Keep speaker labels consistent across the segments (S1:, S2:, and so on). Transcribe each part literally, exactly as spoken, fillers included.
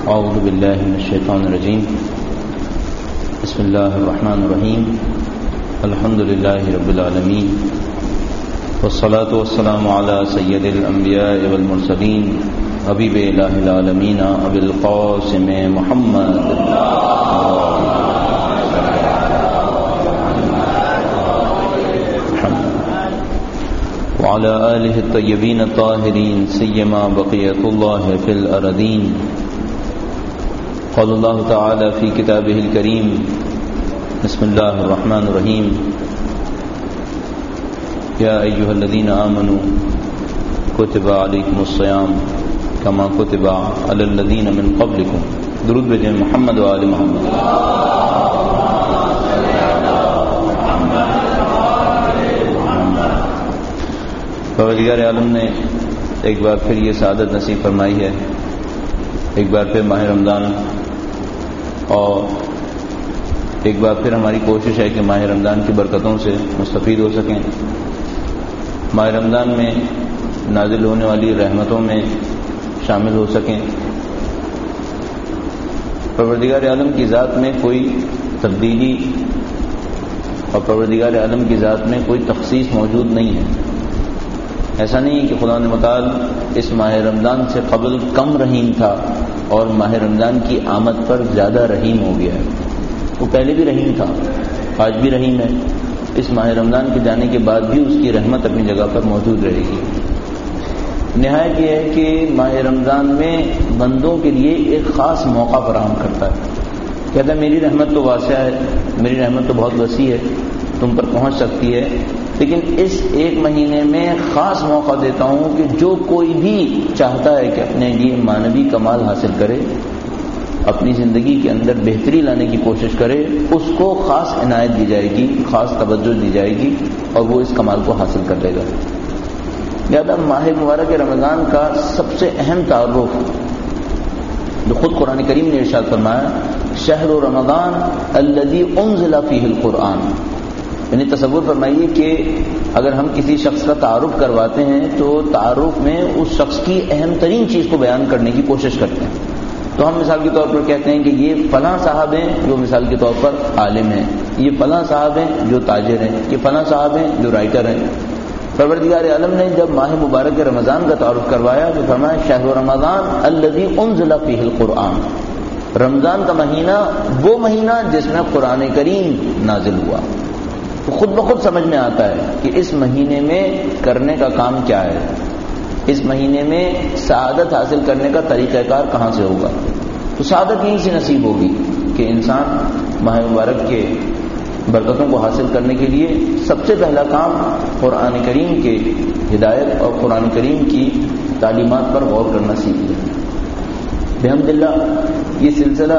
S1: اعوذ باللہ من الشیطان الرجیم بسم اللہ الرحمن الرحیم الحمد للہ رب العالمین والصلاة والسلام علی سید الانبیاء والمرسلین حبیب الہ العالمین ابی القاسم محمد وعلى آلہ الطیبین الطاہرین سیما بقیت اللہ فی الارضین. قال اللہ تعالی فی کتابہ الکریم بسم اللہ الرحمن الرحیم یا ایہا الذین آمنوا کتب علیکم الصیام کما کتب علی الذین من قبلکم. درود بھیجیں محمد و آل محمد. پروردگار عالم نے ایک بار پھر یہ سعادت نصیب فرمائی ہے، ایک بار پھر ماہ رمضان، اور ایک بار پھر ہماری کوشش ہے کہ ماہ رمضان کی برکتوں سے مستفید ہو سکیں، ماہ رمضان میں نازل ہونے والی رحمتوں میں شامل ہو سکیں. پروردگار عالم کی ذات میں کوئی تبدیلی اور پروردگار عالم کی ذات میں کوئی تخصیص موجود نہیں ہے. ایسا نہیں ہے کہ خدا متعال اس ماہ رمضان سے قبل کم رحیم تھا اور ماہ رمضان کی آمد پر زیادہ رحیم ہو گیا ہے. وہ پہلے بھی رحیم تھا، آج بھی رحیم ہے، اس ماہ رمضان کے جانے کے بعد بھی اس کی رحمت اپنی جگہ پر موجود رہے گی. نہایت یہ ہے کہ ماہ رمضان میں بندوں کے لیے ایک خاص موقع فراہم کرتا ہے. کہتا ہے میری رحمت تو واسع ہے، میری رحمت تو بہت وسیع ہے، تم پر پہنچ سکتی ہے، لیکن اس ایک مہینے میں خاص موقع دیتا ہوں کہ جو کوئی بھی چاہتا ہے کہ اپنے لیے مانوی کمال حاصل کرے، اپنی زندگی کے اندر بہتری لانے کی کوشش کرے، اس کو خاص عنایت دی جائے گی، خاص توجہ دی جائے گی اور وہ اس کمال کو حاصل کر لے گا. لہذا ماہ مبارک رمضان کا سب سے اہم تعارف جو خود قرآن کریم نے ارشاد فرمایا، شہر رمضان الذی انزل فیہ القرآن. یعنی تصور فرمائیے کہ اگر ہم کسی شخص کا تعارف کرواتے ہیں تو تعارف میں اس شخص کی اہم ترین چیز کو بیان کرنے کی کوشش کرتے ہیں. تو ہم مثال کے طور پر کہتے ہیں کہ یہ فلاں صاحب ہیں جو مثال کے طور پر عالم ہیں، یہ فلاں صاحب ہیں جو تاجر ہیں، یہ فلاں صاحب ہیں جو رائٹر ہیں. پروردگار عالم نے جب ماہ مبارک رمضان کا تعارف کروایا تو فرمایا شہر رمضان الذی انزل فیہ القرآن. رمضان کا مہینہ وہ مہینہ جس میں قرآن کریم نازل ہوا. تو خود بخود سمجھ میں آتا ہے کہ اس مہینے میں کرنے کا کام کیا ہے، اس مہینے میں سعادت حاصل کرنے کا طریقہ کار کہاں سے ہوگا. تو سعادت یہیں سے نصیب ہوگی کہ انسان ماہ مبارک کے برکتوں کو حاصل کرنے کے لیے سب سے پہلا کام قرآن کریم کے ہدایت اور قرآن کریم کی تعلیمات پر غور کرنا سیکھ لے. بحمد اللہ یہ سلسلہ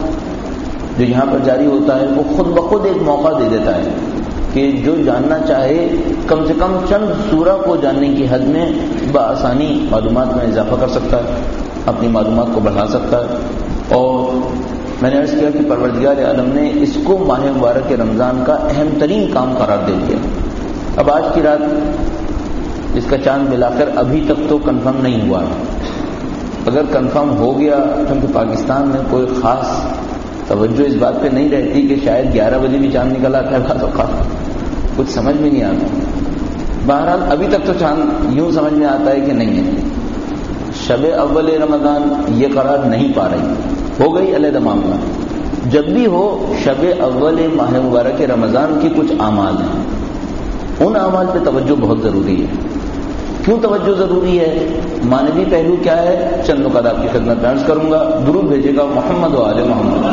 S1: جو یہاں پر جاری ہوتا ہے وہ خود بخود ایک موقع دے دیتا ہے کہ جو جاننا چاہے کم سے کم چند سورہ کو جاننے کی حد میں بآسانی معلومات میں اضافہ کر سکتا ہے، اپنی معلومات کو بڑھا سکتا ہے. اور میں نے عرض کیا کہ پروردگار عالم نے اس کو ماہ مبارک رمضان کا اہم ترین کام قرار دے دیا. اب آج کی رات اس کا چاند ملا کر ابھی تک تو کنفرم نہیں ہوا ہے. اگر کنفرم ہو گیا کیونکہ پاکستان میں کوئی خاص توجہ اس بات پہ نہیں رہتی کہ شاید گیارہ بجے بھی چاند نکلا ہے، بعض اوقات کچھ سمجھ میں نہیں آتا. بہرحال ابھی تک تو چاند یوں سمجھ میں آتا ہے کہ نہیں ہے. شب اول رمضان یہ قرار نہیں پا رہی، ہو گئی علیحدہ معاملہ. جب بھی ہو شب اول ماہ مبارک رمضان کی کچھ اعمال ہیں، ان اعمال پہ توجہ بہت ضروری ہے. کیوں توجہ ضروری ہے؟ مانوی پہلو کیا ہے؟ چند نکات آپ کی خدمت میں عرض کروں گا. درود بھیجے گا محمد و آل محمد.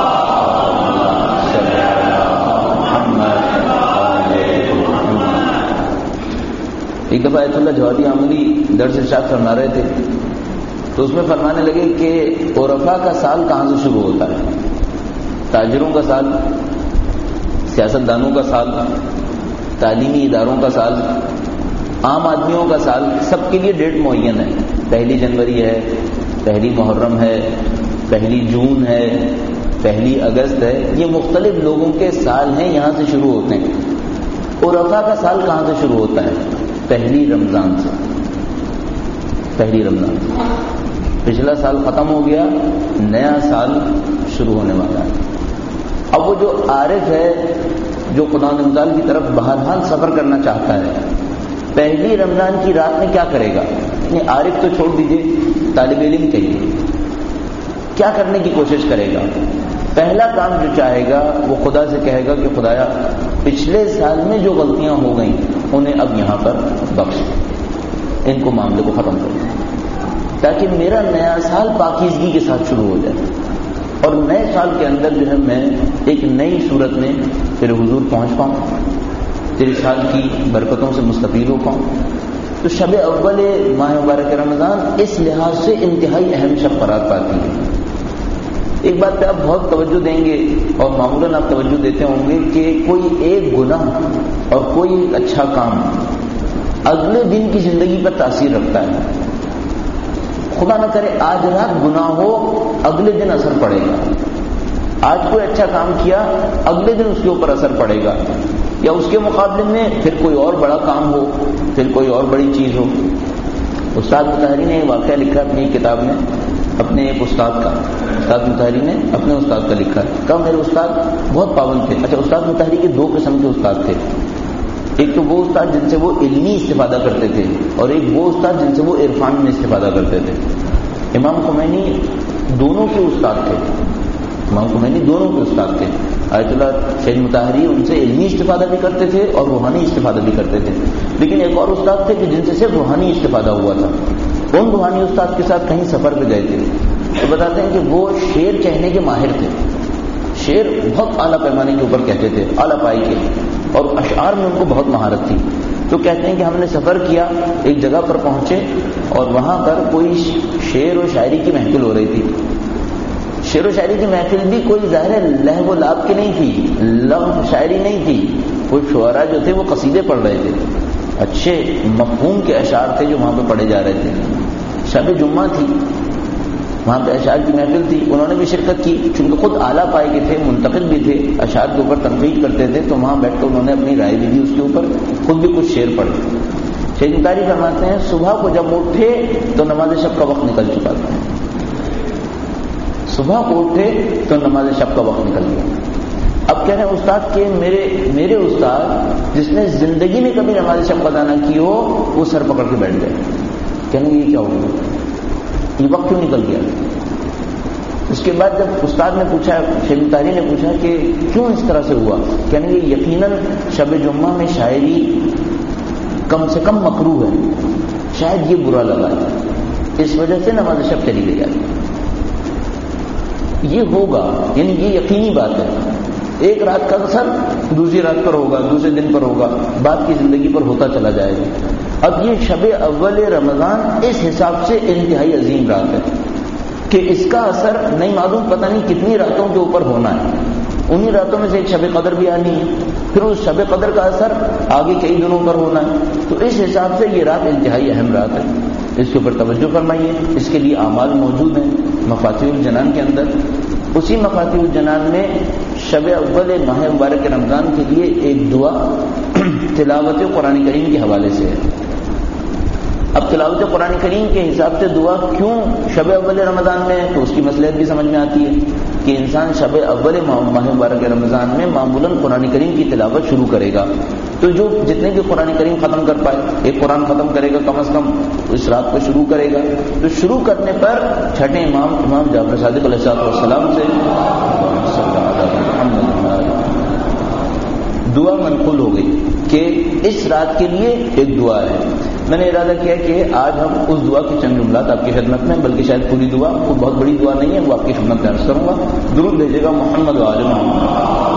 S1: ایک دفعہ ایت اللہ جوادی عملی درس ارشاد فرما رہے تھے تو اس میں فرمانے لگے کہ عرفا کا سال کہاں سے شروع ہوتا ہے. تاجروں کا سال، سیاست دانوں کا سال، تعلیمی اداروں کا سال، عام آدمیوں کا سال، سب کے لیے ڈیٹ معین ہے. پہلی جنوری ہے، پہلی محرم ہے، پہلی جون ہے، پہلی اگست ہے. یہ مختلف لوگوں کے سال ہیں، یہاں سے شروع ہوتے ہیں. عرفا کا سال کہاں سے شروع ہوتا ہے؟ پہلی رمضان سے. پہلی رمضان سے. پچھلا سال ختم ہو گیا، نیا سال شروع ہونے والا ہے. اب وہ جو عارف ہے جو خدا متعال کی طرف بہرحال سفر کرنا چاہتا ہے، پہلی رمضان کی رات میں کیا کرے گا؟ یعنی عارف تو چھوڑ دیجیے، طالب علم کہیے، کیا کرنے کی کوشش کرے گا؟ پہلا کام جو چاہے گا وہ خدا سے کہے گا کہ خدایا پچھلے سال میں جو غلطیاں ہو گئیں انہیں اب یہاں پر بخش، ان کو معاملے کو ختم کر دیں تاکہ میرا نیا سال پاکیزگی کے ساتھ شروع ہو جائے اور نئے سال کے اندر جو ہے میں ایک نئی صورت میں تیرے حضور پہنچ پاؤں، تیرے سال کی برکتوں سے مستفید ہو پاؤں. تو شب اول ماہ مبارک رمضان اس لحاظ سے انتہائی اہم شب قرار پاتی ہے. ایک بات پہ آپ بہت توجہ دیں گے اور معمولاً آپ توجہ دیتے ہوں گے کہ کوئی ایک گناہ اور کوئی ایک اچھا کام اگلے دن کی زندگی پر تاثیر رکھتا ہے. خدا نہ کرے آج رات گناہ ہو، اگلے دن اثر پڑے گا. آج کوئی اچھا کام کیا، اگلے دن اس کے اوپر اثر پڑے گا، یا اس کے مقابلے میں پھر کوئی اور بڑا کام ہو، پھر کوئی اور بڑی چیز ہو. استاد مطہری نے ایک واقعہ لکھا اپنی کتاب میں، اپنے ایک استاد کا، استاد مطہری نے اپنے استاد کا لکھا ہے. کہا میرے استاد بہت پابند تھے. اچھا، استاد مطہری کے دو قسم کے استاد تھے. ایک تو وہ استاد جن سے وہ علمی استفادہ کرتے تھے اور ایک وہ استاد جن سے وہ عرفان میں استفادہ کرتے تھے. امام خمینی دونوں کے استاد تھے، امام خمینی دونوں کے استاد تھے. آیت اللہ سید مطہری ان سے علمی استفادہ بھی کرتے تھے اور روحانی استفادہ بھی کرتے تھے. لیکن ایک اور استاد تھے کہ جن سے صرف روحانی استفادہ ہوا تھا. ان روحانی استاد کے ساتھ کہیں سفر پہ گئے تھے تو بتاتے ہیں کہ وہ شعر کہنے کے ماہر تھے. شعر بہت اعلیٰ پیمانے کے اوپر کہتے تھے، اعلیٰ پائی کے، اور اشعار میں ان کو بہت مہارت تھی. تو کہتے ہیں کہ ہم نے سفر کیا، ایک جگہ پر پہنچے اور وہاں پر کوئی شعر و شاعری کی محفل ہو رہی تھی. شعر و شاعری کی محفل بھی کوئی ظاہر لہو و لعب کی نہیں تھی، لغو شاعری نہیں تھی. کوئی شعراء جو تھے وہ قصیدے پڑھ رہے تھے، اچھے مفہوم کے اشعار تھے جو وہاں پہ پڑھے جا رہے تھے. شب جمعہ تھی، وہاں پہ اشعار کی محفل تھی. انہوں نے بھی شرکت کی، چونکہ خود اعلیٰ پائے کے تھے، منتقد بھی تھے، اشعار کے اوپر تنقید کرتے تھے، تو وہاں بیٹھ کر انہوں نے اپنی رائے بھی دی اس کے اوپر، خود بھی کچھ شعر پڑھے. سید مطہری فرماتے ہیں صبح کو جب اٹھے تو نماز شب کا وقت نکل چکا تھا. صبح کو اٹھے تو نماز شب کا وقت نکل گیا. اب کہہ رہے ہیں استاد کہ میرے میرے استاد جس نے زندگی میں کبھی نماز شب قضا نہ کی ہو وہ سر پکڑ کے بیٹھ گئے. کہنے یہ کیا ہو گیا، یہ وقت کیوں نکل گیا؟ اس کے بعد جب استاد نے پوچھا، سید مطہری نے پوچھا کہ کیوں اس طرح سے ہوا، کہنے یہ یقیناً شب جمعہ میں شاعری کم سے کم مکروہ ہے، شاید یہ برا لگا ہے، اس وجہ سے نماز شب چلی گئی جاتی. یہ ہوگا، یعنی یہ یقینی بات ہے. ایک رات کا اثر دوسری رات پر ہوگا، دوسرے دن پر ہوگا، بعد کی زندگی پر ہوتا چلا جائے گا. اب یہ شب اول رمضان اس حساب سے انتہائی عظیم رات ہے کہ اس کا اثر نہیں معلوم، پتہ نہیں کتنی راتوں کے اوپر ہونا ہے. انہی راتوں میں سے ایک شب قدر بھی آنی ہے، پھر اس شب قدر کا اثر آگے کئی دنوں پر ہونا ہے. تو اس حساب سے یہ رات انتہائی اہم رات ہے، اس کے اوپر توجہ فرمائیے. اس کے لیے اعمال موجود ہیں مفاتیح الجنان کے اندر. اسی مفاتیح الجنان میں شب اول ماہ مبارک رمضان کے لیے ایک دعا تلاوت قرآن کریم کے حوالے سے ہے. اب تلاوت قرآن کریم کے حساب سے دعا کیوں شب اول رمضان میں ہے تو اس کی مصلحت بھی سمجھ میں آتی ہے کہ انسان شب اول ماہ مبارک رمضان میں معمولاً قرآن کریم کی تلاوت شروع کرے گا. تو جو جتنے بھی قرآن کریم ختم کر پائے، ایک قرآن ختم کرے گا کم از کم اس رات کو شروع کرے گا. تو شروع کرنے پر چھٹے امام امام جعفر صادق علیہ السلام سے دعا منقول ہو گئی کہ اس رات کے لیے ایک دعا ہے. میں نے ارادہ کیا کہ آج ہم اس دعا کی چند جملات آپ کی خدمت میں، بلکہ شاید پوری دعا، کوئی بہت بڑی دعا نہیں ہے، وہ آپ کی خدمت میں عرض کروں گا. درود بھیجے گا محمد و آل محمد.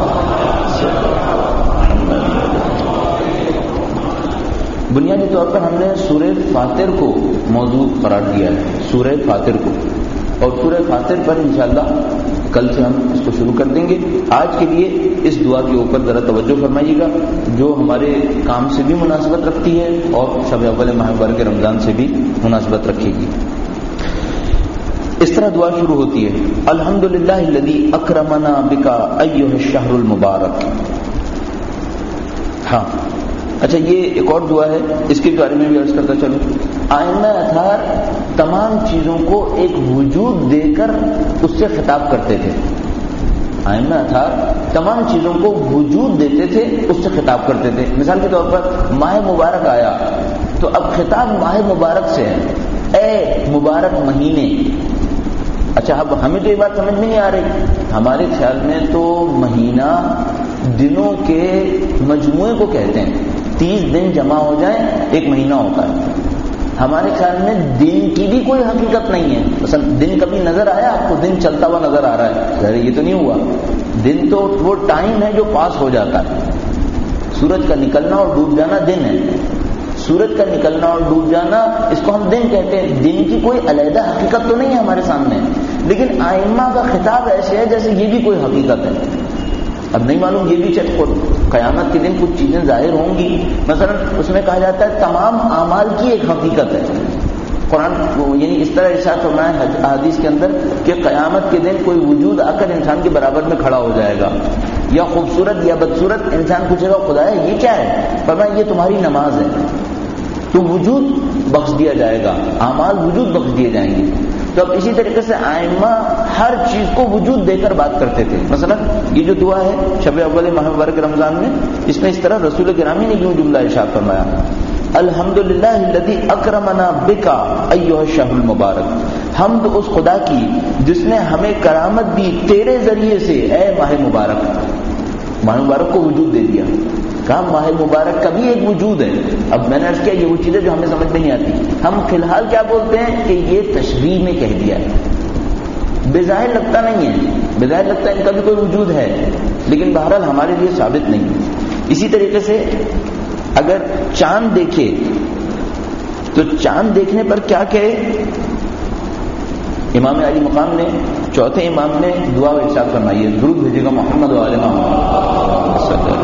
S1: بنیادی طور پر ہم نے سورہ فاطر کو موضوع قرار دیا ہے، سورہ فاطر کو، اور سورہ فاطر پر انشاءاللہ کل سے ہم اس کو شروع کر دیں گے. آج کے لیے اس دعا کے اوپر ذرا توجہ فرمائیے گا جو ہمارے کام سے بھی مناسبت رکھتی ہے اور شب اول ماہ مبارک رمضان سے بھی مناسبت رکھے گی. اس طرح دعا شروع ہوتی ہے، الحمدللہ الذی اکرمنا بک ایھا الشہر المبارک. ہاں اچھا، یہ ایک اور دعا ہے، اس کے بارے میں بھی عرض کرتا چلوں. ائمہ اطہار تمام چیزوں کو ایک وجود دے کر اس سے خطاب کرتے تھے. ائمہ اطہار تمام چیزوں کو وجود دیتے تھے، اس سے خطاب کرتے تھے. مثال کے طور پر ماہ مبارک آیا تو اب خطاب ماہ مبارک سے ہے، اے مبارک مہینے. اچھا اب ہمیں تو یہ بات سمجھ میں نہیں آ رہی. ہمارے خیال میں تو مہینہ دنوں کے مجموعے کو کہتے ہیں. تیس دن جمع ہو جائیں ایک مہینہ ہوتا ہے. ہمارے خیال میں دن کی بھی کوئی حقیقت نہیں ہے. مثلا دن کبھی نظر آیا آپ کو؟ دن چلتا ہوا نظر آ رہا ہے؟ ارے یہ تو نہیں ہوا. دن تو وہ ٹائم ہے جو پاس ہو جاتا ہے. سورج کا نکلنا اور ڈوب جانا دن ہے. سورج کا نکلنا اور ڈوب جانا اس کو ہم دن کہتے ہیں. دن کی کوئی علیحدہ حقیقت تو نہیں ہے ہمارے سامنے، لیکن ائمہ کا خطاب ایسے ہے جیسے یہ بھی کوئی حقیقت ہے. اب نہیں معلوم یہ بھی چٹ قیامت کے دن کچھ چیزیں ظاہر ہوں گی. مثلا اس میں کہا جاتا ہے تمام اعمال کی ایک حقیقت ہے. قرآن یعنی اس طرح ارشاد فرمایا ہے حدیث کے اندر کہ قیامت کے دن کوئی وجود آ کر انسان کے برابر میں کھڑا ہو جائے گا، یا خوبصورت یا بدصورت. انسان پوچھے گا خدا ہے یہ کیا ہے؟ فرمایا یہ تمہاری نماز ہے. تو وجود بخش دیا جائے گا، اعمال وجود بخش دیے جائیں گے. تو اب اسی طریقے سے ائمہ ہر چیز کو وجود دے کر بات کرتے تھے. مثلا یہ جو دعا ہے شب اول ماہ مبارک رمضان میں، اس میں اس طرح رسول گرامی نے کیوں جملہ ارشاد فرمایا، الحمدللہ الذی اکرمنا بک ایھا الشہر المبارک. حمد اس خدا کی جس نے ہمیں کرامت دی تیرے ذریعے سے اے ماہ مبارک. ماہ مبارک کو وجود دے دیا. کہا ماہ مبارک کا بھی ایک وجود ہے. اب میں نے عرض کیا یہ وہ چیزیں جو ہمیں سمجھ میں نہیں آتی. ہم فی الحال کیا بولتے ہیں کہ یہ تشریح میں کہہ دیا ہے. بظاہر لگتا نہیں ہے، بظاہر لگتا ہے ان کا بھی کوئی وجود ہے، لیکن بہرحال ہمارے لیے ثابت نہیں. اسی طریقے سے اگر چاند دیکھے تو چاند دیکھنے پر کیا کہے؟ امام علی مقام نے، چوتھے امام نے دعا و ارشاد فرمائی ہے، درود بھیجے گا محمد و آل محمد.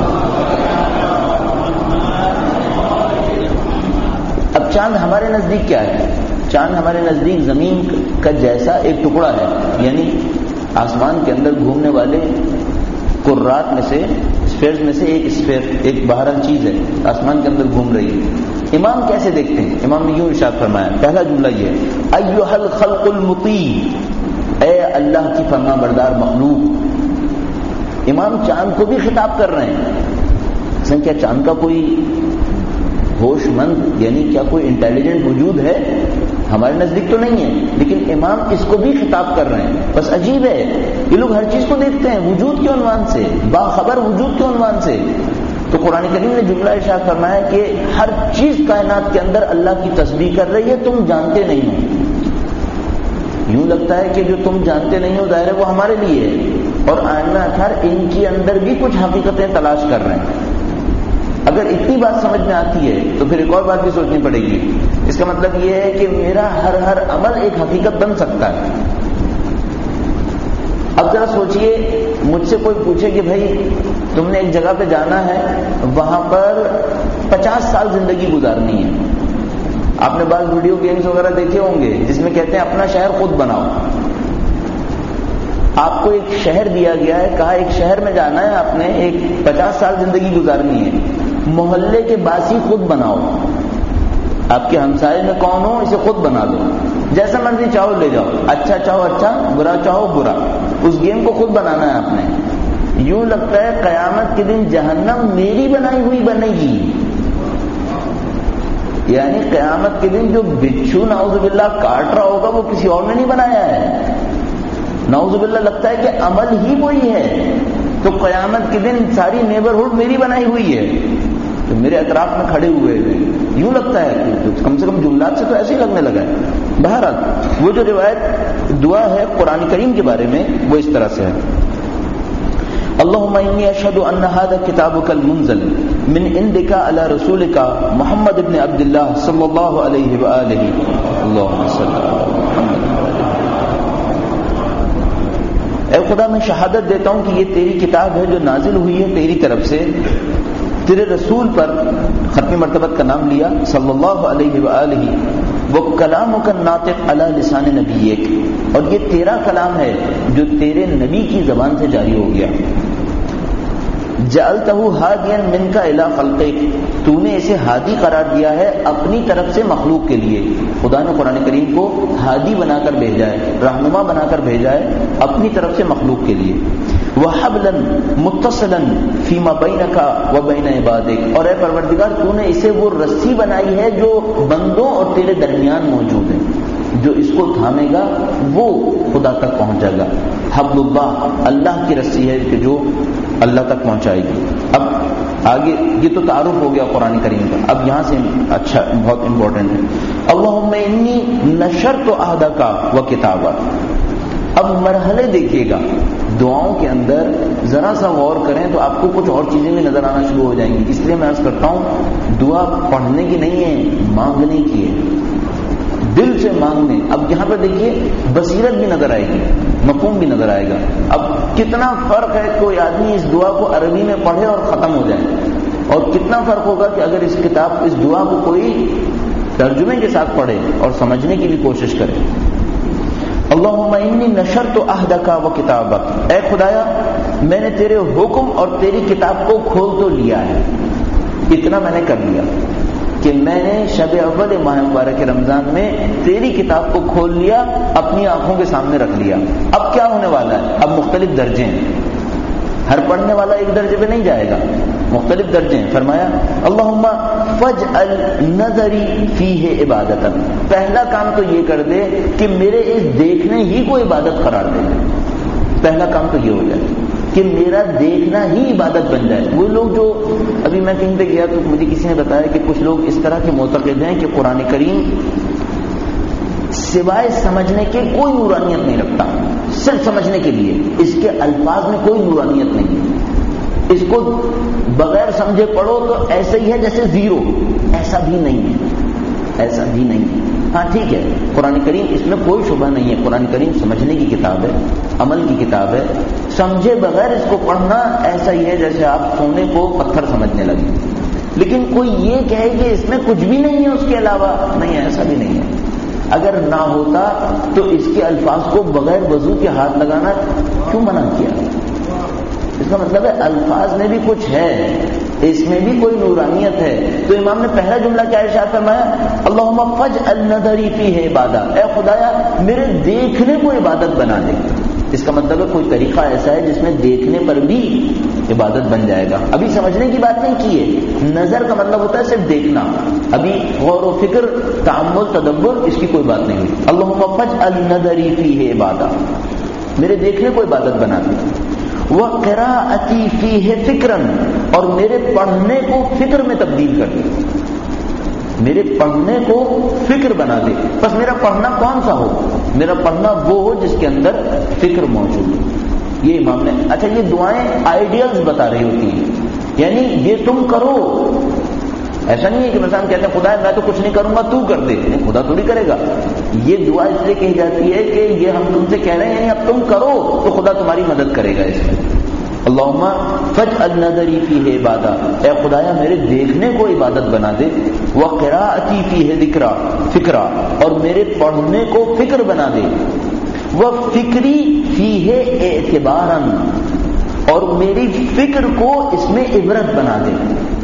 S1: اب چاند ہمارے نزدیک کیا ہے؟ چاند ہمارے نزدیک زمین کا جیسا ایک ٹکڑا ہے، یعنی آسمان کے اندر گھومنے والے قرات میں سے، اسفیئرز میں سے ایک اسفیئر، ایک بہرحال چیز ہے آسمان کے اندر گھوم رہی ہے. امام کیسے دیکھتے ہیں؟ امام نے یوں ارشاد فرمایا، پہلا جملہ یہ، ایھا الخلق المطیع، اے اللہ کی فرما بردار مخلوق. امام چاند کو بھی خطاب کر رہے ہیں. کیا چاند کا کوئی ہوش مند یعنی کیا کوئی انٹیلیجنٹ وجود ہے؟ ہمارے نزدیک تو نہیں ہے، لیکن امام اس کو بھی خطاب کر رہے ہیں. بس عجیب ہے، یہ لوگ ہر چیز کو دیکھتے ہیں وجود کے عنوان سے، باخبر وجود کے عنوان سے. تو قرآن کریم نے جملہ ارشاد فرمایا کہ ہر چیز کائنات کے اندر اللہ کی تسبیح کر رہی ہے، تم جانتے نہیں ہو. یوں لگتا ہے کہ جو تم جانتے نہیں ہو ظاہر ہے وہ ہمارے لیے ہے، اور ائمہ اطہار ان کے اندر بھی کچھ حقیقتیں تلاش کر رہے ہیں. اگر اتنی بات سمجھ میں آتی ہے تو پھر ایک اور بات بھی سوچنی پڑے گی. اس کا مطلب یہ ہے کہ میرا ہر ہر عمل ایک حقیقت بن سکتا ہے. اب ذرا سوچئے، مجھ سے کوئی پوچھے کہ بھائی تم نے ایک جگہ پہ جانا ہے، وہاں پر پچاس سال زندگی گزارنی ہے. آپ نے بعض ویڈیو گیمز وغیرہ دیکھے ہوں گے جس میں کہتے ہیں اپنا شہر خود بناؤ. آپ کو ایک شہر دیا گیا ہے، کہا ایک شہر میں جانا ہے، آپ نے ایک پچاس سال زندگی گزارنی ہے، محلے کے باسی خود بناؤ. آپ کے ہمسائے میں کون ہو اسے خود بنا دو، جیسا مرضی چاہو لے جاؤ، اچھا چاہو اچھا، برا چاہو برا. اس گیم کو خود بنانا ہے آپ نے. یوں لگتا ہے قیامت کے دن جہنم میری بنائی ہوئی بنے گی. یعنی قیامت کے دن جو بچھو نعوذ باللہ کاٹ رہا ہوگا وہ کسی اور نے نہیں بنایا ہے. نعوذ باللہ لگتا ہے کہ عمل ہی وہی ہے. تو قیامت کے دن ساری نیبرہڈ میری بنائی ہوئی ہے، تو میرے اطراف میں کھڑے ہوئے ہیں. یوں لگتا ہے کہ کم سے کم جملات سے تو ایسے ہی لگنے لگا ہے. بہرحال وہ جو روایت دعا ہے قرآن کریم کے بارے میں وہ اس طرح سے ہے، اللهم انی اشهد ان هذا کتابک المنزل من عندک علی رسولک محمد ابن عبد اللہ صلی اللہ علیہ وآلہ اللهم صل علی محمد. اے خدا میں شہادت دیتا ہوں کہ یہ تیری کتاب ہے جو نازل ہوئی ہے تیری طرف سے، تیرے رسول پر ختم مرتبت کا نام لیا صلی اللہ علیہ وآلہ، وہ کلامک الناطق علی لسان نبیک، اور یہ تیرا کلام ہے جو تیرے نبی کی زبان سے جاری ہو گیا. جعلتہ ہادیا منک الی خلقک، تو نے اسے ہادی قرار دیا ہے اپنی طرف سے مخلوق کے لیے. خدا نے قرآن کریم کو ہادی بنا کر بھیجا ہے، رہنما بنا کر بھیجا ہے اپنی طرف سے مخلوق کے لیے. وحبلا متصلا فیما بینک و بین عبادک، اور اے پروردگار تو نے اسے وہ رسی بنائی ہے جو بندوں اور تیرے درمیان موجود ہے، جو اس کو تھامے گا وہ خدا تک پہنچ جائے گا. حبل اللہ، اللہ کی رسی ہے کہ جو اللہ تک پہنچائے گی. اب آگے یہ تو تعارف ہو گیا قرآن کریم کا. اب یہاں سے اچھا بہت امپورٹنٹ ہے، اللہم انی نشرت عہدک و کتابک. اب مرحلے دیکھیے گا دعاؤں کے اندر، ذرا سا غور کریں تو آپ کو کچھ اور چیزیں بھی نظر آنا شروع ہو جائیں گی. اس لیے میں عرض کرتا ہوں دعا پڑھنے کی نہیں ہے، مانگنے کی ہے، دل سے مانگنے. اب یہاں پہ دیکھیے بصیرت بھی نظر آئے گی، مفہوم بھی نظر آئے گا. اب کتنا فرق ہے کوئی آدمی اس دعا کو عربی میں پڑھے اور ختم ہو جائے، اور کتنا فرق ہوگا کہ اگر اس کتاب اس دعا کو کوئی ترجمے کے ساتھ پڑھے اور سمجھنے کی بھی کوشش کرے. اللہم انی نشرت عہدک و کتابک، اے خدایا میں نے تیرے حکم اور تیری کتاب کو کھول تو لیا ہے. اتنا میں نے کر لیا کہ میں نے شب اول ماہ مبارک رمضان میں تیری کتاب کو کھول لیا، اپنی آنکھوں کے سامنے رکھ لیا. اب کیا ہونے والا ہے؟ اب مختلف درجے ہیں، ہر پڑھنے والا ایک درجے پہ نہیں جائے گا، مختلف درجے ہیں. فرمایا اللہم فاجعل نظری فیہ عبادتا، پہلا کام تو یہ کر دے کہ میرے اس دیکھنے ہی کو عبادت قرار دے دے. پہلا کام تو یہ ہو جائے کہ میرا دیکھنا ہی عبادت بن جائے. وہ لوگ جو ابھی میں کہیں پہ گیا تو مجھے کسی نے بتایا کہ کچھ لوگ اس طرح کے معتقد ہیں کہ قرآن کریم سوائے سمجھنے کے کوئی نورانیت نہیں رکھتا، صرف سمجھنے کے لیے، اس کے الفاظ میں کوئی نورانیت نہیں، اس کو بغیر سمجھے پڑھو تو ایسا ہی ہے جیسے زیرو. ایسا بھی نہیں ہے، ایسا بھی نہیں ہے. ہاں ٹھیک ہے، قرآن کریم اس میں کوئی شبہ نہیں ہے، قرآن کریم سمجھنے کی کتاب ہے، عمل کی کتاب ہے. سمجھے بغیر اس کو پڑھنا ایسا ہی ہے جیسے آپ سونے کو پتھر سمجھنے لگے. لیکن کوئی یہ کہے کہ اس میں کچھ بھی نہیں ہے اس کے علاوہ، نہیں ہے، ایسا بھی نہیں ہے. اگر نہ ہوتا تو اس کے الفاظ کو بغیر وضو کے ہاتھ لگانا کیوں منع کیا؟ اس کا مطلب ہے الفاظ میں بھی کچھ ہے، اس میں بھی کوئی نورانیت ہے. تو امام نے پہلا جملہ کیا ارشاد فرمایا؟ اللہم فاجعل نظری فیہ عبادۃ، اے خدایا میرے دیکھنے کو عبادت بنا دے. اس کا مطلب ہے کوئی طریقہ ایسا ہے جس میں دیکھنے پر بھی عبادت بن جائے گا. ابھی سمجھنے کی بات نہیں کی ہے، نظر کا مطلب ہوتا ہے صرف دیکھنا. ابھی غور و فکر، تأمل، تدبر اس کی کوئی بات نہیں ہوئی. اللہم فاجعل نظری فیہ عبادۃ، میرے دیکھنے کو عبادت بنا دے. وقراءتی فیہ فکرا، اور میرے پڑھنے کو فکر میں تبدیل کر دے، میرے پڑھنے کو فکر بنا دے. بس میرا پڑھنا کون سا ہو؟ میرا پڑھنا وہ ہو جس کے اندر فکر موجود ہو. یہ امام نے اچھا یہ دعائیں آئیڈیلز بتا رہی ہوتی ہیں، یعنی یہ تم کرو. ایسا نہیں ہے کہ مثلا کہتے ہیں خدا میں تو کچھ نہیں کروں گا تو کر دے، خدا تھوڑی کرے گا. یہ دعا اس لیے کہی جاتی ہے کہ یہ ہم تم سے کہہ رہے ہیں یعنی اب تم کرو تو خدا تمہاری مدد کرے گا اس میں. اللہم فاجعل نظری فیہ عبادۃ، اے خدایا میرے دیکھنے کو عبادت بنا دے. وقراءتی فیہ ذکرا، فکرا، اور میرے پڑھنے کو فکر بنا دے. وفکری فیہ اعتبارا، اور میری فکر کو اس میں عبرت بنا دے.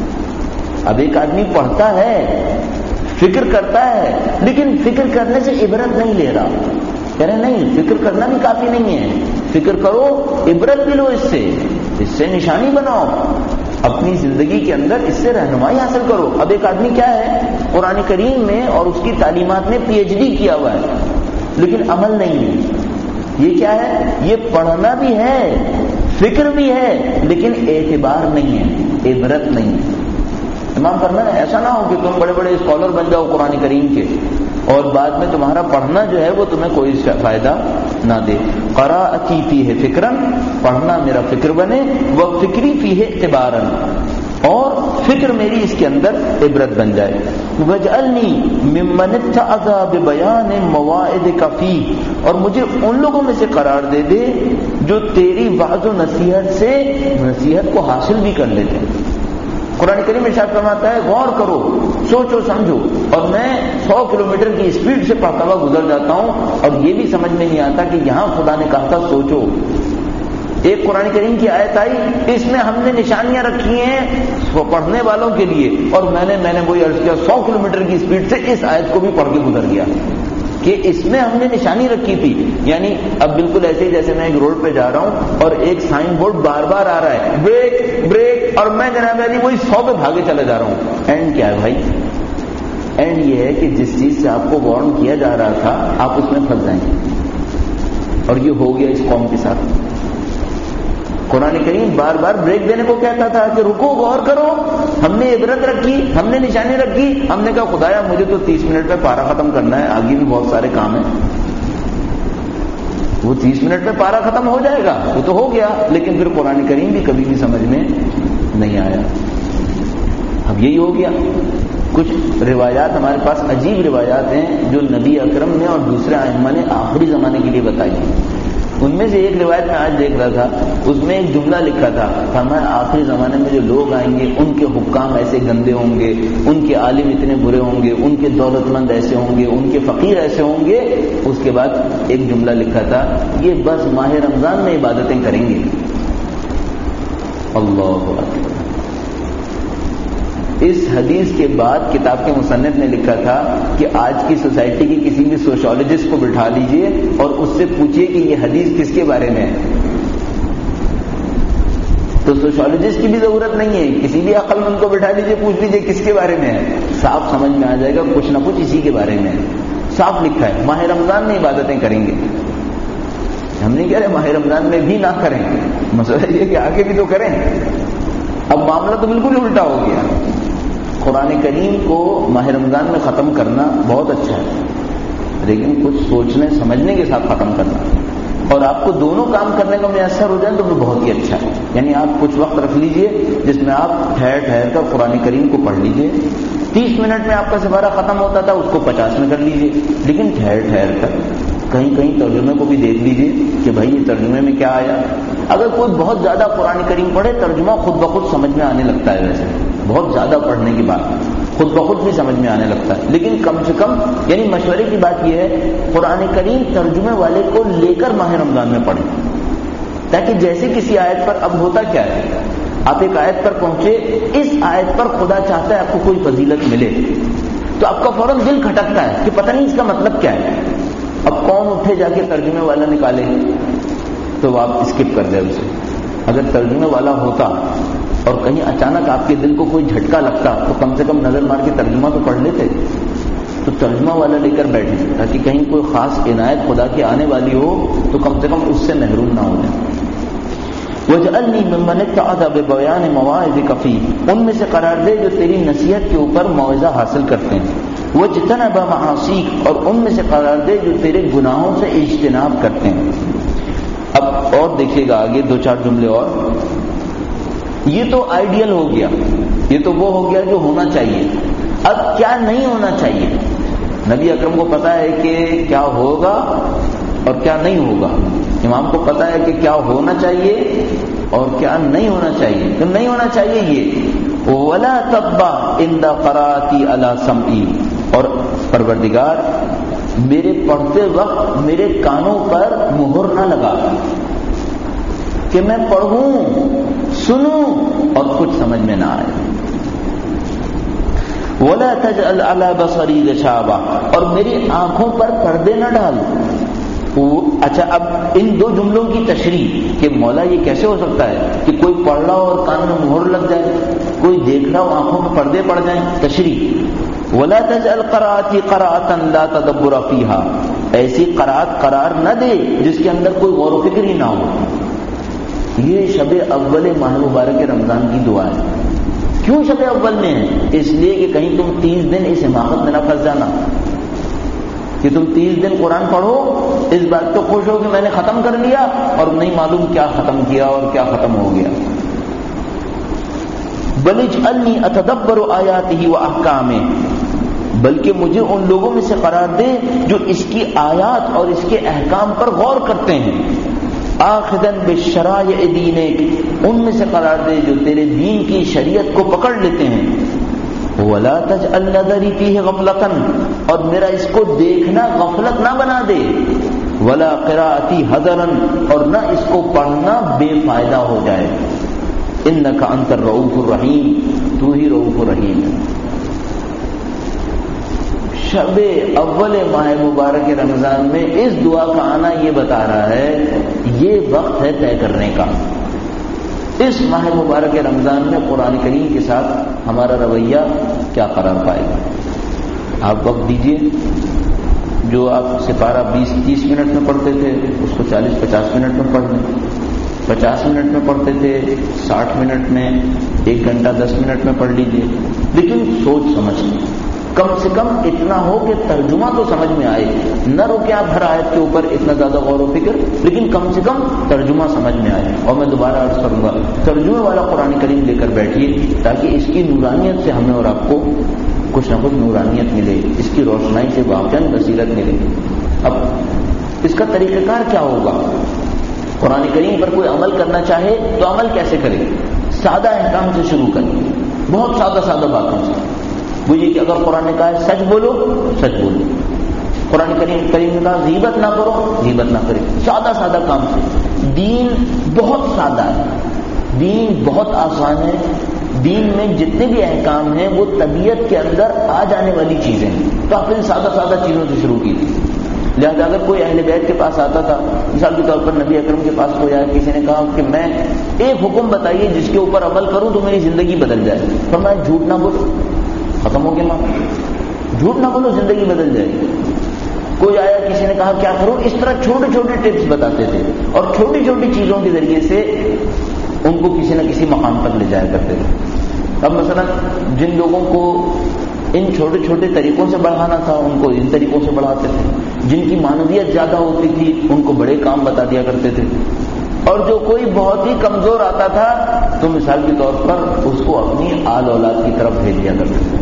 S1: اب ایک آدمی پڑھتا ہے، فکر کرتا ہے، لیکن فکر کرنے سے عبرت نہیں لے رہا. کہہ رہے نہیں، فکر کرنا بھی کافی نہیں ہے، فکر کرو، عبرت بھی لو، اس سے اس سے نشانی بناؤ، اپنی زندگی کے اندر اس سے رہنمائی حاصل کرو. اب ایک آدمی کیا ہے قرآن کریم میں اور اس کی تعلیمات میں پی ایچ ڈی کیا ہوا ہے لیکن عمل نہیں ہے. یہ کیا ہے؟ یہ پڑھنا بھی ہے، فکر بھی ہے، لیکن اعتبار نہیں ہے، عبرت نہیں ہے. امام فرمایا ایسا نہ ہو کہ تم بڑے بڑے اسکالر بن جاؤ قرآن کریم کے اور بعد میں تمہارا پڑھنا جو ہے وہ تمہیں کوئی فائدہ نہ دے. قراءتی فیہ فکرا، پڑھنا میرا فکر بنے. وفکری فیہ اعتبارا، اور فکر میری اس کے اندر عبرت بن جائے. وجعلنی ممن اتعظ ببیان مواعظک فیہ، اور مجھے ان لوگوں میں سے قرار دے دے جو تیری وعظ و نصیحت سے نصیحت کو حاصل بھی کر لیتے ہیں. قرآن کریم ارشاد فرماتا ہے غور کرو، سوچو، سمجھو، اور میں سو کلومیٹر کی اسپیڈ سے پڑھتا ہوا گزر جاتا ہوں اور یہ بھی سمجھ میں نہیں آتا کہ یہاں خدا نے کہا تھا سوچو. ایک قرآن کریم کی آیت آئی، اس میں ہم نے نشانیاں رکھی ہیں پڑھنے والوں کے لیے، اور میں نے میں نے وہی عرض کیا سو کلو میٹر کی اسپیڈ سے اس آیت کو بھی پڑھ کے گزر گیا کہ اس میں ہم نے نشانی رکھی تھی. یعنی اب بالکل ایسے ہی جیسے میں ایک روڈ پہ جا رہا ہوں اور ایک سائن بورڈ بار بار آ رہا ہے بریک بریک، اور میں جناب علی وہی سو پہ بھاگے چلے جا رہا ہوں. اینڈ کیا ہے بھائی؟ اینڈ یہ ہے کہ جس چیز سے آپ کو وارن کیا جا رہا تھا آپ اس میں پھنس جائیں گے، اور یہ ہو گیا اس قوم کے ساتھ. قرآن کریم بار بار بریک دینے کو کہتا تھا کہ رکو غور کرو، ہم نے عبرت رکھی، ہم نے نشانی رکھی. ہم نے کہا خدایا مجھے تو تیس منٹ میں پارا ختم کرنا ہے، آگے بھی بہت سارے کام ہیں. وہ تیس منٹ میں پارا ختم ہو جائے گا، وہ تو ہو گیا، لیکن پھر قرآن کریم بھی کبھی بھی سمجھ میں نہیں آیا. اب یہی ہو گیا. کچھ روایات ہمارے پاس عجیب روایات ہیں جو نبی اکرم نے اور دوسرے ائمہ نے آخری زمانے کے لیے بتائی. ان میں سے ایک روایت میں آج دیکھ رہا تھا، اس میں ایک جملہ لکھا تھا، فرمایا آخری زمانے میں جو لوگ آئیں گے ان کے حکام ایسے گندے ہوں گے، ان کے عالم اتنے برے ہوں گے، ان کے دولت مند ایسے ہوں گے، ان کے فقیر ایسے ہوں گے. اس کے بعد ایک جملہ لکھا تھا، یہ بس ماہ رمضان میں عبادتیں کریں گے. اللہ اکبر. اس حدیث کے بعد کتاب کے مصنف نے لکھا تھا کہ آج کی سوسائٹی کی کسی بھی سوشولوجسٹ کو بٹھا لیجئے اور اس سے پوچھئے کہ یہ حدیث کس کے بارے میں ہے. تو سوشولوجسٹ کی بھی ضرورت نہیں ہے، کسی بھی عقل مند کو بٹھا لیجئے، پوچھ لیجئے کس کے بارے میں ہے، صاف سمجھ میں آ جائے گا کچھ نہ کچھ اسی کے بارے میں ہے. صاف لکھا ہے ماہ رمضان میں عبادتیں کریں گے. ہم نہیں کہہ رہے ماہ رمضان میں بھی نہ کریں، مسئلہ یہ کہ آگے بھی تو کریں. اب معاملہ تو بالکل ہی الٹا ہو گیا. قرآن کریم کو ماہ رمضان میں ختم کرنا بہت اچھا ہے، لیکن کچھ سوچنے سمجھنے کے ساتھ ختم کرنا، اور آپ کو دونوں کام کرنے کا میسر ہو جائے تو وہ بہت ہی اچھا ہے. یعنی آپ کچھ وقت رکھ لیجئے جس میں آپ ٹھہر ٹھہر کر قرآن کریم کو پڑھ لیجئے. تیس منٹ میں آپ کا سپارہ ختم ہوتا تھا، اس کو پچاس میں کر لیجئے، لیکن ٹھہر ٹھہر کر کہیں کہیں ترجمے کو بھی دیکھ لیجئے کہ بھائی یہ ترجمے میں کیا آیا. اگر کوئی بہت زیادہ قرآن کریم پڑھے ترجمہ خود بخود سمجھ میں آنے لگتا ہے، ویسے بہت زیادہ پڑھنے کے بعد خود بخود بھی سمجھ میں آنے لگتا ہے، لیکن کم سے کم یعنی مشورے کی بات یہ ہے قرآن کریم ترجمے والے کو لے کر ماہ رمضان میں پڑھیں، تاکہ جیسے کسی آیت پر اب ہوتا کیا ہے، آپ ایک آیت پر پہنچے، اس آیت پر خدا چاہتا ہے آپ کو کوئی فضیلت ملے تو آپ کا فوراً دل کھٹکتا ہے کہ پتہ نہیں اس کا مطلب کیا ہے. اب کون اٹھے جا کے ترجمے والا نکالے، تو آپ اسکپ کر دیں اسے. اگر ترجمے والا ہوتا اور کہیں اچانک آپ کے دل کو کوئی جھٹکا لگتا تو کم سے کم نظر مار کے ترجمہ تو پڑھ لیتے. تو ترجمہ والا لے کر بیٹھے تاکہ کہیں کوئی خاص عنایت خدا کی آنے والی ہو تو کم سے کم اس سے محروم نہ ہو جائے. وَاجْعَلْنِي مِمَّنِ اتَّخَذَ بِبَيَانِ مَوَاعِظِكَ فِيهِ، ان میں سے قرار دے جو تیری نصیحت کے اوپر موعظہ حاصل کرتے ہیں. وَاجْتَنَبَ مَعَاصِيكَ، اور ان میں سے قرار دے جو تیرے گناہوں سے اجتناب کرتے ہیں. اب اور دیکھیے گا آگے دو چار جملے اور. یہ تو آئیڈیل ہو گیا، یہ تو وہ ہو گیا جو ہونا چاہیے. اب کیا نہیں ہونا چاہیے؟ نبی اکرم کو پتا ہے کہ کیا ہوگا اور کیا نہیں ہوگا، امام کو پتا ہے کہ کیا ہونا چاہیے اور کیا نہیں ہونا چاہیے. تو نہیں ہونا چاہیے یہ ولا تبا عند قراءتی علی سمعی، اور پروردگار میرے پڑھتے وقت میرے کانوں پر مہر نہ لگا کہ میں پڑھوں سنوں اور کچھ سمجھ میں نہ آئے. ولا تجعل علی بصری غشاوہ، اور میری آنکھوں پر پردے نہ ڈال. اچھا اب ان دو جملوں کی تشریح کہ مولا یہ کیسے ہو سکتا ہے کہ کوئی پڑھ رہا ہو اور کان میں مہر لگ جائے، کوئی دیکھ رہا ہو آنکھوں میں پردے پڑ جائیں. تشریح ولا تجعل قراءتی قراءۃ لا تدبر فیہا، ایسی قراءت قرار نہ دے جس کے اندر کوئی غور و فکر ہی نہ ہو. یہ شب اول ماہ مبارک رمضان کی دعا ہے. کیوں شب اول میں ہے؟ اس لیے کہ کہیں تم تیس دن اس حماقت میں نہ پھنس جانا کہ تم تیس دن قرآن پڑھو، اس بات تو خوش ہو کہ میں نے ختم کر لیا اور نہیں معلوم کیا ختم کیا اور کیا ختم ہو گیا. بل اجعلنی اتدبر آیاتہ واحکامہ، بلکہ مجھے ان لوگوں میں سے قرار دے جو اس کی آیات اور اس کے احکام پر غور کرتے ہیں. آخذا بالشرائع دینک، ان میں سے قرار دے جو تیرے دین کی شریعت کو پکڑ لیتے ہیں. ولا تجعل نظری فیہ غفلۃ، اور میرا اس کو دیکھنا غفلت نہ بنا دے. ولا قراءتی حضرن، اور نہ اس کو پڑھنا بے فائدہ ہو جائے. انک انت الرؤوف الرحیم، تو ہی رؤوف الرحیم ہے. شب اول ماہ مبارک رمضان میں اس دعا کا آنا یہ بتا رہا ہے یہ وقت ہے طے کرنے کا. اس ماہ مبارک رمضان میں قرآن کریم کے ساتھ ہمارا رویہ کیا قرار پائے گا. آپ وقت دیجئے، جو آپ سپارہ بیس تیس منٹ میں پڑھتے تھے اس کو چالیس پچاس منٹ میں پڑھ لیں. پچاس منٹ میں پڑھتے تھے ساٹھ منٹ میں، ایک گھنٹہ دس منٹ میں پڑھ لیجئے، لیکن سوچ سمجھ لیں. کم سے کم اتنا ہو کہ ترجمہ تو سمجھ میں آئے. نہ روکے آپ ہر آیت کے اوپر اتنا زیادہ غور و فکر، لیکن کم سے کم ترجمہ سمجھ میں آئے. اور میں دوبارہ عرض کروں گا، ترجمے والا قرآن کریم لے کر بیٹھیے تاکہ اس کی نورانیت سے ہمیں اور آپ کو کچھ نہ کچھ نورانیت ملے، اس کی روشنائی سے واقعاً بصیرت ملے. اب اس کا طریقہ کار کیا ہوگا؟ قرآن کریم پر کوئی عمل کرنا چاہے تو عمل کیسے کرے؟ سادہ احکام سے شروع کریں، بہت سادہ سادہ باتوں سے. وہ یہ کہ اگر قرآن نے کہا ہے سچ بولو، سچ بولو. قرآن کریم کریم نے کہا غیبت نہ کرو، غیبت نہ کرے. سادہ سادہ کام سے. دین بہت سادہ ہے، دین بہت آسان ہے. دین میں جتنے بھی احکام ہیں وہ طبیعت کے اندر آ جانے والی چیزیں ہیں. تو آپ نے سادہ سادہ چیزوں سے شروع کی تھی. لہٰذا اگر کوئی اہل بیت کے پاس آتا تھا، مثال کے طور پر نبی اکرم کے پاس کوئی آیا، کسی نے کہا کہ میں ایک حکم بتائیے جس کے اوپر عمل کروں تو میری زندگی بدل جائے. فرمایا جھوٹ نہ بولو، ختم ہو گیا معاملہ. جھوٹ نہ بولو، زندگی بدل جائے گی. کوئی آیا، کسی نے کہا کیا کروں، اس طرح چھوٹے چھوٹے ٹپس بتاتے تھے اور چھوٹی چھوٹی چیزوں کے ذریعے سے ان کو کسی نہ کسی مقام تک لے جایا کرتے تھے. اب مثلا جن لوگوں کو ان چھوٹے چھوٹے طریقوں سے بڑھانا تھا ان کو ان طریقوں سے بڑھاتے تھے. جن کی معنویت زیادہ ہوتی تھی ان کو بڑے کام بتا دیا کرتے تھے. اور جو کوئی بہت ہی کمزور آتا تھا تو مثال کے طور پر اس کو اپنی آل اولاد کی طرف بھیج دیا کرتے تھے.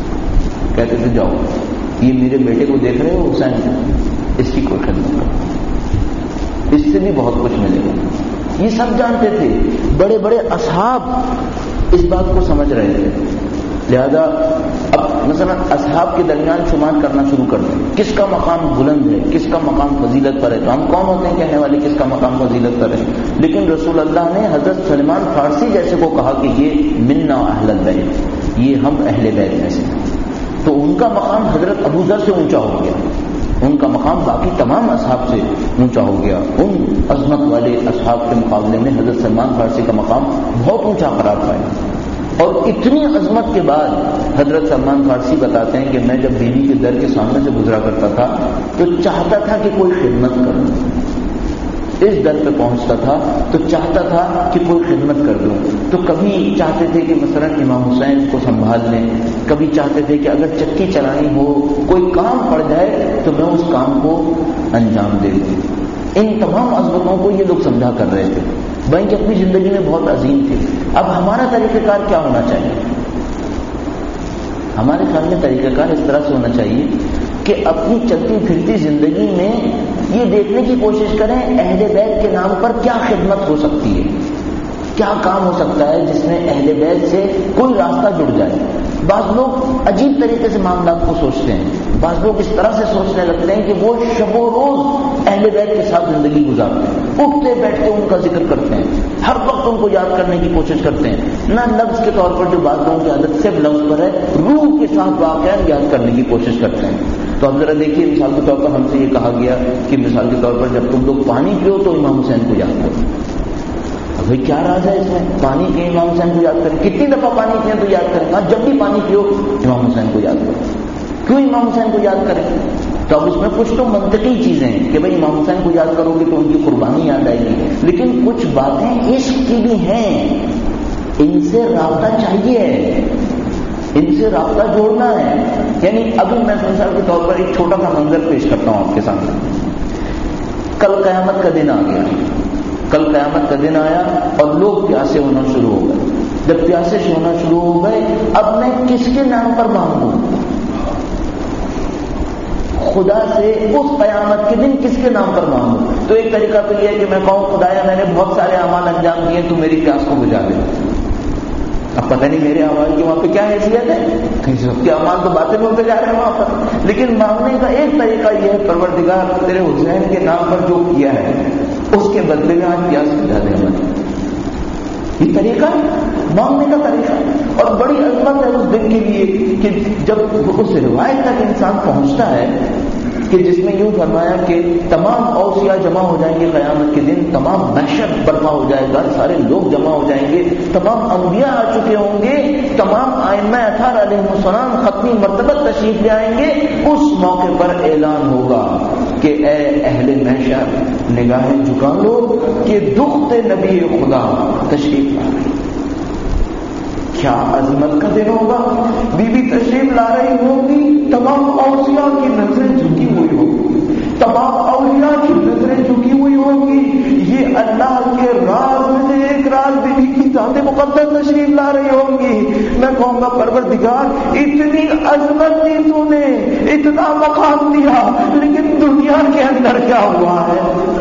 S1: کہتے تھے جاؤ یہ میرے بیٹے کو دیکھ رہے ہو حسین، اس کی کوئی خدمت کرو، اس سے بھی بہت کچھ ملے گا. یہ سب جانتے تھے. بڑے بڑے اصحاب اس بات کو سمجھ رہے تھے. لہذا اب مثلا اصحاب کے درمیان شمار کرنا شروع کر دیں، کس کا مقام بلند ہے، کس کا مقام فضیلت پر ہے. تو ہم کون ہوتے ہیں کہنے والے کس کا مقام فضیلت پر ہے؟ لیکن رسول اللہ نے حضرت سلمان فارسی جیسے کو کہا کہ یہ منا اہل البیت، یہ ہم اہل بیت میں سے. تو ان کا مقام حضرت ابو ذر سے اونچا ہو گیا، ان کا مقام باقی تمام اصحاب سے اونچا ہو گیا. ان عظمت والے اصحاب کے مقابلے میں حضرت سلمان فارسی کا مقام بہت اونچا قرار پایا. اور اتنی عظمت کے بعد حضرت سلمان فارسی بتاتے ہیں کہ میں جب بیوی کے در کے سامنے سے گزرا کرتا تھا تو چاہتا تھا کہ کوئی خدمت کروں. اس در پہ پہنچتا تھا تو چاہتا تھا کہ کوئی خدمت کر دوں. تو کبھی چاہتے تھے کہ مثلا امام حسین کو سنبھال لیں، کبھی چاہتے تھے کہ اگر چکی چلانی ہو، کوئی کام پڑ جائے تو میں اس کام کو انجام دے دوں. ان تمام عظمتوں کو یہ لوگ سمجھا کر رہے تھے. بھائی کہ اپنی زندگی میں بہت عظیم تھے. اب ہمارا طریقہ کار کیا ہونا چاہیے؟ ہمارے خیال میں طریقہ کار اس طرح سے ہونا چاہیے کہ اپنی چلتی پھرتی زندگی میں یہ دیکھنے کی کوشش کریں اہل بیت کے نام پر کیا خدمت ہو سکتی ہے، کیا کام ہو سکتا ہے جس میں اہل بیت سے کوئی راستہ جڑ جائے. بعض لوگ عجیب طریقے سے معاملات کو سوچتے ہیں. بعض لوگ اس طرح سے سوچنے لگتے ہیں کہ وہ شب و روز اہل بیت کے ساتھ زندگی گزارتے ہیں، اٹھتے بیٹھتے ان کا ذکر کرتے ہیں، ہر وقت ان کو یاد کرنے کی کوشش کرتے ہیں. نہ لفظ کے طور پر جو بعض لوگوں کی عادت صرف لفظ پر ہے، روح کے ساتھ واقعہ یاد کرنے کی کوشش کرتے ہیں. تو اب ذرا دیکھیے، مثال کے طور پر ہم سے یہ کہا گیا کہ مثال کے طور پر جب تم لوگ پانی پیو تو امام حسین کو یاد کرو. بھائی کیا راز ہے اس میں؟ پانی پیے امام حسین کو یاد کریں. کتنی دفعہ پانی پیے تو یاد کریں. ہاں جب بھی پانی پیو امام حسین کو یاد کرو. کیوں امام حسین کو یاد کریں؟ تو اب اس میں کچھ تو منطقی چیزیں ہیں کہ بھائی امام حسین کو یاد کرو گے تو ان کی قربانی یاد آئے گی، لیکن کچھ باتیں عشق کی بھی ہیں، ان سے رابطہ چاہیے، ان سے رابطہ جوڑنا ہے. یعنی ابھی میں مثال کے طور پر ایک چھوٹا سا منظر پیش کرتا ہوں آپ کے سامنے. کل قیامت کا دن آ گیا، کل قیامت کا دن آیا اور لوگ پیاسے ہونا شروع ہو گئے. جب پیاسے ہونا شروع ہو گئے، اب میں کس کے نام پر مانگوں؟ خدا سے اس قیامت کے دن کس کے نام پر مانگوں؟ تو ایک طریقہ تو یہ ہے کہ میں کہوں خدایا میں نے بہت سارے اعمال انجام دیے، تو میری پیاس کو بجھا دے. لیکن دوسرا طریقہ یہ ہے کہ میں کہوں خدایا میں نے بہت سارے اعمال انجام دیے، تو میری پیاس کو بجھا دے. لیکن تیسرا طریقہ یہ ہے کہ میں کہوں خدایا میں نے بہت سارے اعمال انجام دیے، تو میری پیاس کو بجھا دے. اب پتہ نہیں میرے اعمال کی وہاں پہ کیا حیثیت ہے، سب کے اعمال تو باتیں بولتے جا رہے ہیں وہاں پر، لیکن مانگنے کا ایک طریقہ یہ ہے پروردگار تیرے حسین کے نام پر جو کیا ہے اس کے بدلے میں آج کیا سمجھا دے ہمیں، یہ طریقہ مانگنے کا طریقہ۔ اور بڑی عظمت ہے اس دن کے لیے کہ جب اس روایت تک انسان پہنچتا ہے کہ جس میں یوں فرمایا کہ تمام اوصیاء جمع ہو جائیں گے قیامت کے دن، تمام محشر برپا ہو جائے گا، سارے لوگ جمع ہو جائیں گے، تمام انبیاء آ چکے ہوں گے، تمام ائمہ اطہار علیہ السلام ختمی مرتبہ تشریف لے آئیں گے۔ اس موقع پر اعلان ہوگا کہ اے اہل محشر نگاہیں جھکا لو کہ دخت نبی خدا تشریف لا رہے۔ کیا عظمت کا دن ہوگا، بی بی تشریف لا رہی ہوگی، تمام اوصیاء کی نظریں جھکی ہوئی ہوگی، تمام اولیاء کی نظریں جھکی ہوئی ہوگی، یہ اللہ کے راز میں سے ایک راز بی بی کی ذات مقدس تشریف لا رہی ہوگی۔ میں کہوں گا پروردگار اتنی عظمت دی تو نے، اتنا مقام دیا، لیکن دنیا کے اندر کیا ہوا ہے؟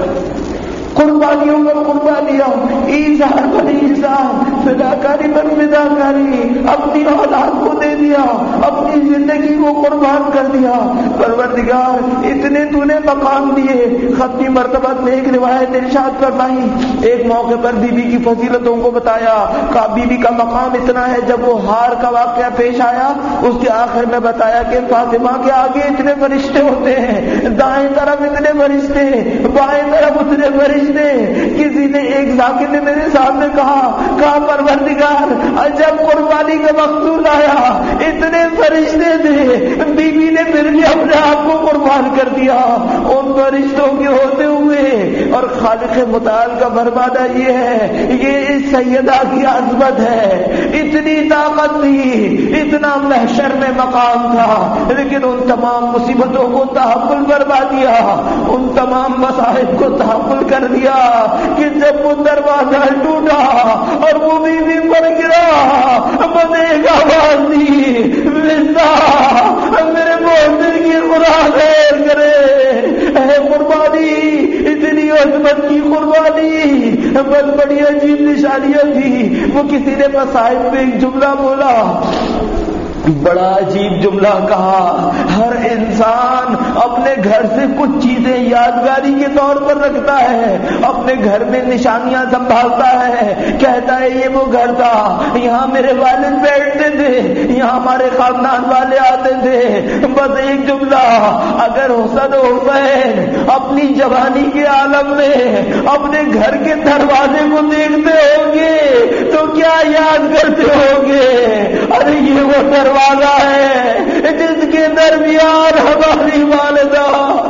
S1: قربانیوں پر قربانیاں، ایثار پر ایثار، فداکاری پر فداکاری، اپنی اولاد کو دے دیا، اپنی زندگی کو قربان کر دیا۔ پروردگار اتنے تو نے مقام دیے۔ ختمی مرتبہ میں ایک روایت ارشاد فرمائی، ایک موقع پر بی بی کی فضیلتوں کو بتایا، کہا بی بی کا مقام اتنا ہے، جب وہ ہار کا واقعہ پیش آیا اس کے آخر میں بتایا کہ فاطمہ کے آگے اتنے فرشتے ہوتے ہیں، دائیں طرف اتنے فرشتے، بائیں طرف اتنے فرشتے۔ کسی نے ایک ذاکر نے میرے سامنے کہا کہا پروردگار جب قربانی کا وقت آیا اتنے فرشتے تھے، بی بی نے پھر بھی اپنے آپ کو قربان کر دیا ان فرشتوں کے ہوتے ہوئے۔ اور خالق متعال کا فرمانا یہ ہے، یہ اس سیدہ کی عظمت ہے، اتنی طاقت تھی، اتنا محشر میں مقام تھا، لیکن ان تمام مصیبتوں کو تحمل فرما دیا، ان تمام مصائب کو تحمل کر دیا کہ جب وہ دروازہ ٹوٹا اور وہ بی بی پر گرا، میں نے ایک آواز دی، میرے محسن کی خدا خیر کرے، اے قربانی، اتنی عظمت کی قربانی، بس بڑی عجیب نشانیاں تھی۔ وہ کسی نے مصائب میں ایک جملہ بولا، بڑا عجیب جملہ کہا، ہر انسان اپنے گھر سے کچھ چیزیں یادگاری کے طور پر رکھتا ہے، اپنے گھر میں نشانیاں سنبھالتا ہے، کہتا ہے یہ وہ گھر تھا، یہاں میرے والد بیٹھتے تھے، یہاں ہمارے خاندان والے آتے تھے۔ بس ایک جملہ، اگر حسن و حسین اپنی جوانی کے عالم میں اپنے گھر کے دروازے کو دیکھتے ہوں گے تو کیا یاد کرتے ہوں گے؟ ارے یہ وہ دروازہ ہے جس کے درمیان ہماری والدہ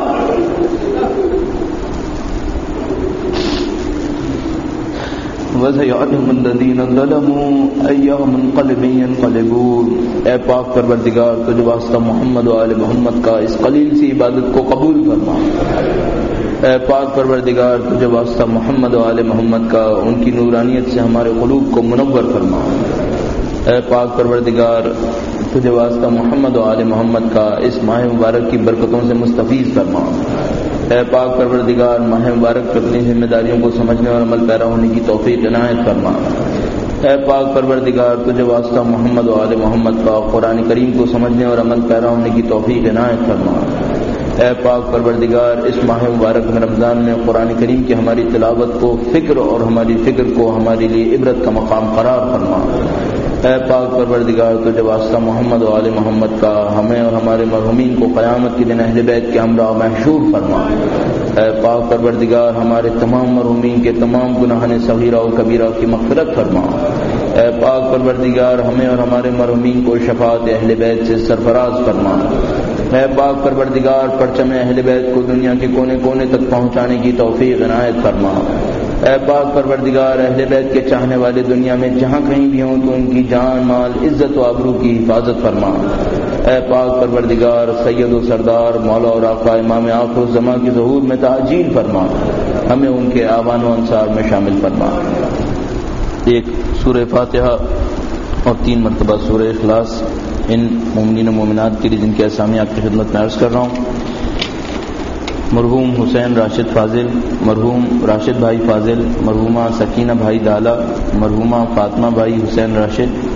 S1: وَسَيَعْلَمُ الَّذِينَ ظَلَمُوا أَيَّ مُنقَلِبٍ يَنقَلِبُونَ۔ اے پاک پروردگار تجھے واسطہ محمد و آل محمد کا اس قلیل سی عبادت کو قبول فرما۔ اے پاک پروردگار تجھے واسطہ محمد و آل محمد کا ان کی نورانیت سے ہمارے قلوب کو منور فرما۔ اے پاک پروردگار تجھے واسطہ محمد و آل محمد کا اس ماہ مبارک کی برکتوں سے مستفیض فرما۔ اے پاک پروردگار ماہ مبارک پر اپنی ذمہ داریوں کو سمجھنے اور عمل پیرا ہونے کی توفیق عنایت فرما۔ اے پاک پروردگار تجھے واسطہ محمد و آل محمد کا قرآن کریم کو سمجھنے اور عمل پیرا ہونے کی توفیق عنایت فرما۔ اے پاک پروردگار اس ماہ مبارک میں رمضان میں قرآن کریم کی ہماری تلاوت کو، فکر اور ہماری فکر کو ہمارے لیے عبرت کا مقام قرار فرما۔ اے پاک پروردگار تجھے واسطہ محمد و آل محمد کا ہمیں اور ہمارے مرحومین کو قیامت کے دن اہل بیت کے ہمراہ محشور فرما۔ اے پاک پروردگار ہمارے تمام مرحومین کے تمام گناہان صغیرہ و کبیرہ کی مغفرت فرما۔ اے پاک پروردگار ہمیں اور ہمارے مرحومین کو شفاعت اہل بیت سے سرفراز فرما۔ اے پاک پروردگار پرچم اہل بیت کو دنیا کے کونے کونے تک پہنچانے کی توفیق عنایت فرما۔ اے پاک پروردگار اہل بیت کے چاہنے والے دنیا میں جہاں کہیں بھی ہوں تو ان کی جان مال عزت و آبرو کی حفاظت فرما۔ اے پاک پروردگار سید و سردار مولا اور آقا امام آخر الزماں کی ظہور میں تعجیل فرما، ہمیں ان کے آوان و انصار میں شامل فرما۔ ایک سورہ فاتحہ اور تین مرتبہ سورہ اخلاص ان مومنین و مومنات کے لیے جن کی اسامی آپ کی خدمت میں عرض کر رہا ہوں۔ مرحوم حسین راشد فاضل، مرحوم راشد بھائی فاضل، مرحومہ سکینہ بھائی ڈالا، مرحومہ فاطمہ بھائی حسین راشد،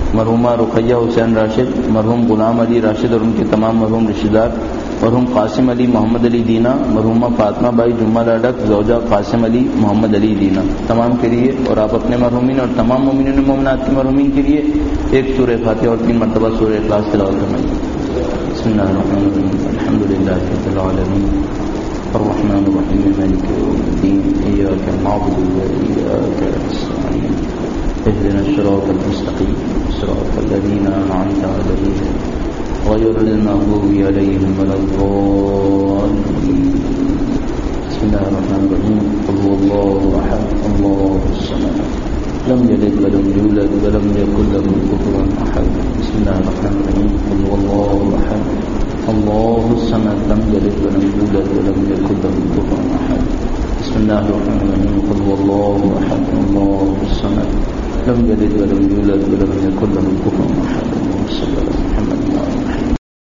S1: مرحومہ رقیہ حسین راشد، مرحوم غلام علی راشد اور ان کے تمام مرحوم رشتہ دار، مرحوم قاسم علی محمد علی دینا، مرحومہ فاطمہ بائی جمعہ لاڈک زوجہ قاسم علی محمد علی دینا، تمام کے لیے اور آپ اپنے مرحومین اور تمام مومنین و مومنات کے مرحومین کے لیے ایک سورہ فاتحہ اور تین مرتبہ سورہ اخلاص تلاوت فرمائیے۔ بسم اللہ الرحمن الرحیم، الحمد للہ رب العالمین الرحمن الرحیم مالک یوم الدین، ایاک نعبد و ایاک نستعین، اهدنا الصراط المستقیم صراط الذین انعمت علیہم غیر المغضوب علیہم ولا الضالین۔ بسم اللہ الرحمن الرحیم، قل هو اللہ احد اللہ الصمد لم یلد ولم یولد ولم یکن له کفوا احد۔ بسم اللہ الرحمن الرحیم، قل هو اللہ احد اللہ الصمد لم یلد ولم یولد ولم یکن له کفوا احد۔ بسم اللہ الرحمن الرحیم، قل هو اللہ احد اللہ الصمد لم یلد ولم یولد ولم یکن له کفوا احد۔